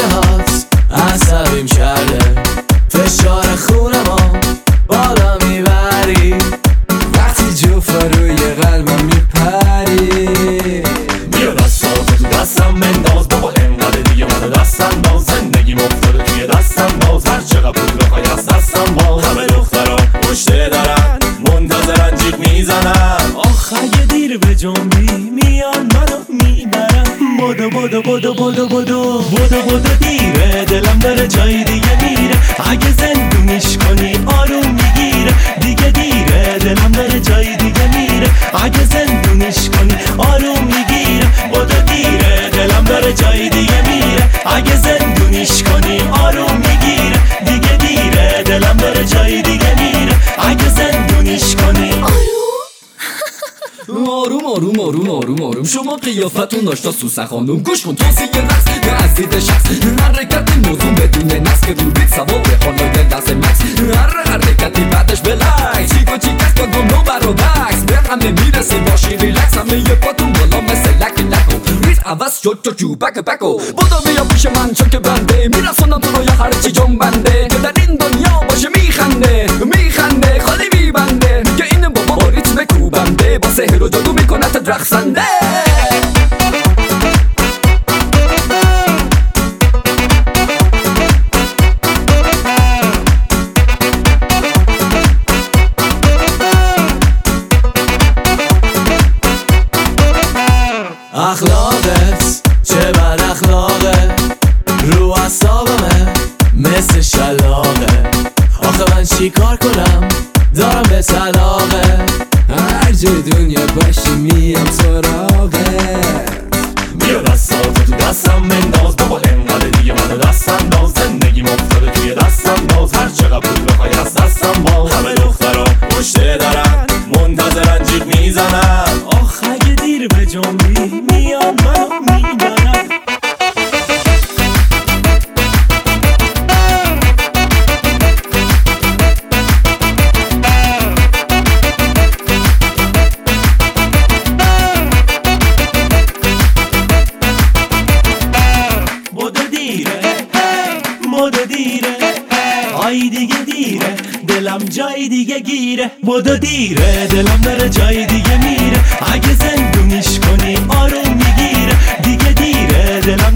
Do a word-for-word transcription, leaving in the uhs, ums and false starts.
هات عصبیم کرده، فشار خونمو بالا میبری وقتی جوفا روی قلبم میپری. بیا دستاتو تو دستم بنداز بابا، انقدر دیگه منو دستم باز، زندگیم افتاده توی دستم باز، هر چقدر پول بخوای از دستم باز. همه دخترا پشت درن منتظرن جیغ میزنن، آخ اگه دیر به جنبی میان منو میبرن. بدو بدو بدو بدو بدو بدو بدو دیره، دلم داره جای دیگه میره، اگه زندونیش کنی آروم میگیره. دیگه دیره دلم داره جای دیگه میره، اگه زندونیش کنی آروم میگیره. بدو دیره دلم داره جای دیگه میره، اگه زندونیش کنی آروم میگیره. دیگه دیره دلم داره جای دیگه میره، اگه زندونیش کنی آروم آروم آروم آروم آروم شما قیافتون داشتا سوسن خانوم. گوش کن توصیه رقص از دید شخص، حرکت موضوع بدون نقص که رو بیت سوار خانای دست مکس. هر حرکتی بعدش بلکس، چیک و چیک است با گمنو برادکس، به همه میرسیم باشی ریلکس. همه یه پاتون بالا مثل لک لکو، ریز عوض شد تو جو بک بکو. بودا بیا پیش من چون که بنده میرسونم تو رو یا هرچی جنبنده، که در این دنیا باشه میخنده میخنده خالی میبنده، که این بابا با ریتم کوبنده با سحر و جادو میکنه تا رقصنده. اخلاقت چه بد اخلاقه، رو اعصابمه مثل شلاقه. آخه من چی کار کنم دارم به طلاقه، هر جای دنیا باشی میام سراغت. بیا دستاتو تو دستم بنداز بابا، انقدر دیگه منو دستم باز، زندگیم افتاده توی دستم باز، هر چقدر پول بخوای از دستم باز. همه دخترا پشت درن منتظرن جیغ میزنن، آخ اگه دیر به جنبی میان منو میبرن. بدو دیره بدو دیره، آی دیگه دیره دلم جای دیگه گیره. بدو دیره دلم داره جای دیگه میره، اگه زندونیش کنی آروم میگیره. دیگه دیره دلم